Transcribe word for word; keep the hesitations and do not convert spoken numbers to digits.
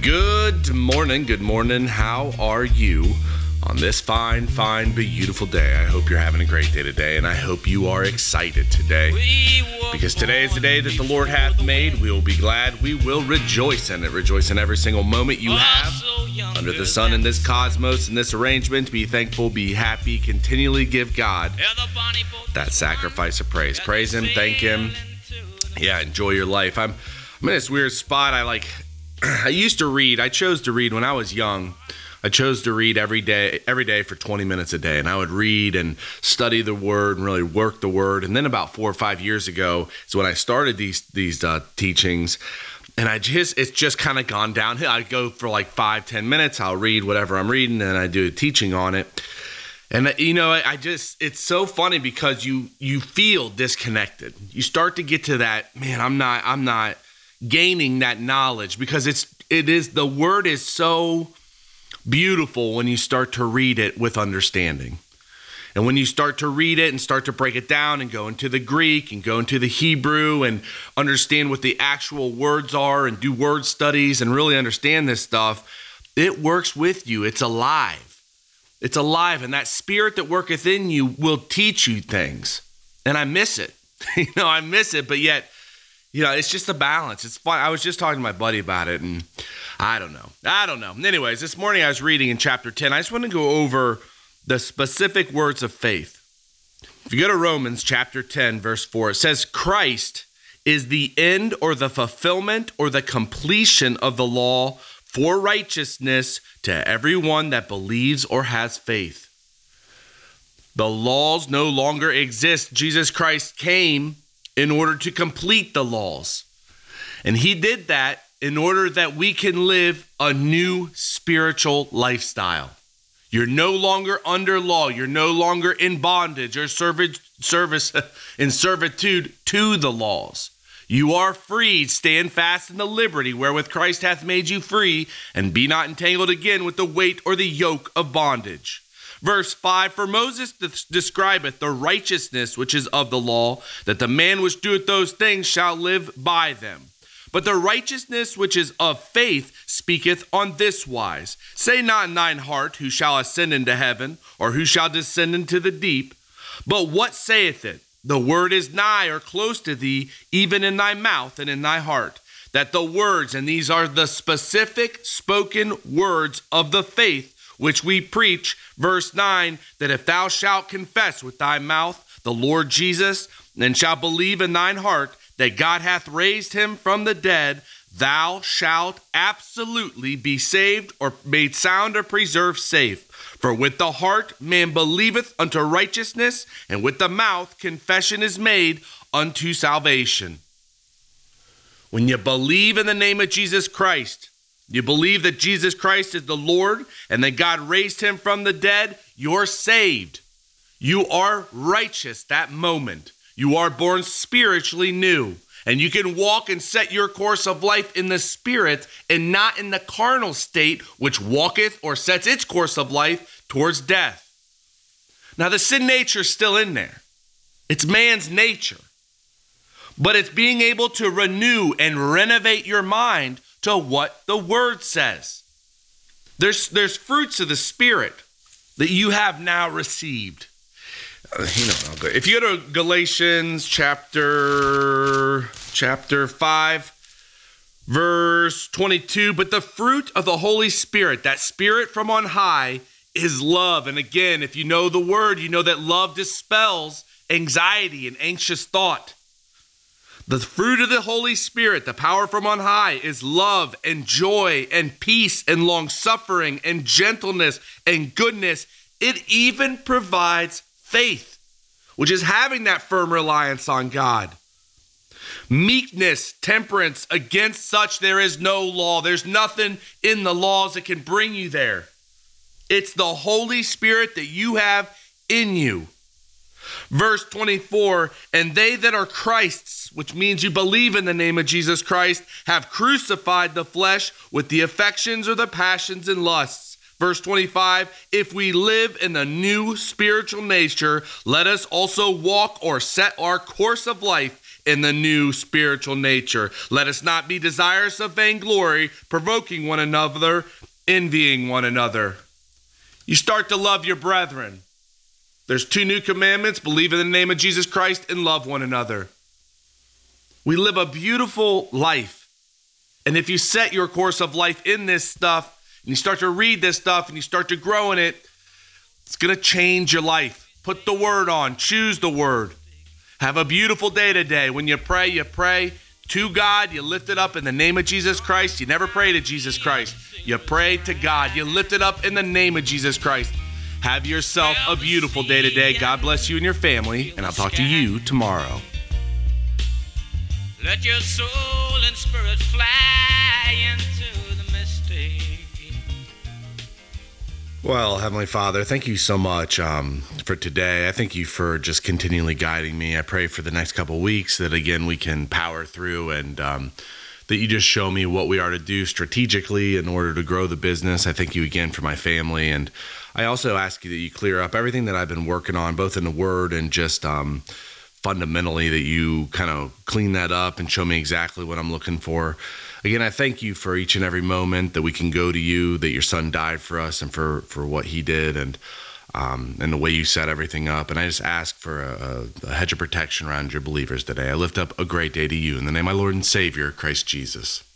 Good morning, good morning. How are you on this fine, fine, beautiful day? I hope you're having a great day today, and I hope you are excited today. Because today is the day that the Lord hath made. We will be glad. We will rejoice in it. Rejoice in every single moment you have under the sun in this cosmos, in this arrangement. Be thankful, be happy, continually give God that sacrifice of praise. Praise Him, thank Him. Yeah, enjoy your life. I'm, I'm in this weird spot. I like... I used to read. I chose to read when I was young. I chose to read every day, every day for twenty minutes a day. And I would read and study the Word and really work the Word. And then about four or five years ago is when I started these these uh, teachings. And I just, it's just kind of gone downhill. I go for like five, ten minutes. I'll read whatever I'm reading and I do a teaching on it. And, you know, I just, it's so funny because you you feel disconnected. You start to get to that, man, I'm not, I'm not. gaining that knowledge, because it's it is the word is so beautiful when you start to read it with understanding. And when you start to read it and start to break it down and go into the Greek and go into the Hebrew and understand what the actual words are and do word studies and really understand this stuff, it works with you. It's alive. It's alive. And that spirit that worketh in you will teach you things. And I miss it. you know, I miss it, but yet You know, it's just a balance. It's fun. I was just talking to my buddy about it, and I don't know. I don't know. Anyways, this morning I was reading in chapter ten. I just want to go over the specific words of faith. If you go to Romans chapter ten, verse four, it says, Christ is the end or the fulfillment or the completion of the law for righteousness to everyone that believes or has faith. The laws no longer exist. Jesus Christ came in order to complete the laws. And he did that in order that we can live a new spiritual lifestyle. You're no longer under law. You're no longer in bondage or service, service in servitude to the laws. You are freed. Stand fast in the liberty wherewith Christ hath made you free, and be not entangled again with the weight or the yoke of bondage. Verse five, for Moses describeth the righteousness which is of the law, that the man which doeth those things shall live by them. But the righteousness which is of faith speaketh on this wise. Say not in thine heart, who shall ascend into heaven, or who shall descend into the deep. But what saith it? The word is nigh or close to thee, even in thy mouth and in thy heart. That the words, and these are the specific spoken words of the faith, which we preach, verse nine, that if thou shalt confess with thy mouth the Lord Jesus, and shalt believe in thine heart that God hath raised him from the dead, thou shalt absolutely be saved, or made sound or preserved safe. For with the heart man believeth unto righteousness, and with the mouth confession is made unto salvation. When you believe in the name of Jesus Christ, you believe that Jesus Christ is the Lord and that God raised him from the dead, you're saved. You are righteous that moment. You are born spiritually new. And you can walk and set your course of life in the spirit and not in the carnal state, which walketh or sets its course of life towards death. Now the sin nature is still in there. It's man's nature. But it's being able to renew and renovate your mind to what the word says. There's there's fruits of the Spirit that you have now received. Uh, you know, I'll go. If you go to Galatians chapter chapter five, verse twenty-two, but the fruit of the Holy Spirit, that Spirit from on high, is love. And again, if you know the word, you know that love dispels anxiety and anxious thought. The fruit of the Holy Spirit, the power from on high, is love and joy and peace and long-suffering and gentleness and goodness. It even provides faith, which is having that firm reliance on God. Meekness, temperance, against such there is no law. There's nothing in the laws that can bring you there. It's the Holy Spirit that you have in you. Verse twenty-four, and they that are Christ's, which means you believe in the name of Jesus Christ, have crucified the flesh with the affections or the passions and lusts. Verse twenty-five, if we live in the new spiritual nature, let us also walk or set our course of life in the new spiritual nature. Let us not be desirous of vainglory, provoking one another, envying one another. You start to love your brethren. There's two new commandments: believe in the name of Jesus Christ and love one another. We live a beautiful life. And if you set your course of life in this stuff, and you start to read this stuff, and you start to grow in it, it's going to change your life. Put the word on. Choose the word. Have a beautiful day today. When you pray, you pray to God. You lift it up in the name of Jesus Christ. You never pray to Jesus Christ. You pray to God. You lift it up in the name of Jesus Christ. Have yourself a beautiful day today. God bless you and your family, and I'll talk to you tomorrow. Let your soul and spirit fly into the mystic. Well, Heavenly Father, thank you so much um, for today. I thank you for just continually guiding me. I pray for the next couple of weeks that, again, we can power through, and um, that you just show me what we are to do strategically in order to grow the business. I thank you again for my family, and I also ask you that you clear up everything that I've been working on, both in the Word and just um, fundamentally, that you kind of clean that up and show me exactly what I'm looking for. Again, I thank you for each and every moment that we can go to you, that your son died for us and for, for what he did, and um, and the way you set everything up. And I just ask for a, a hedge of protection around your believers today. I lift up a great day to you in the name of my Lord and Savior, Christ Jesus.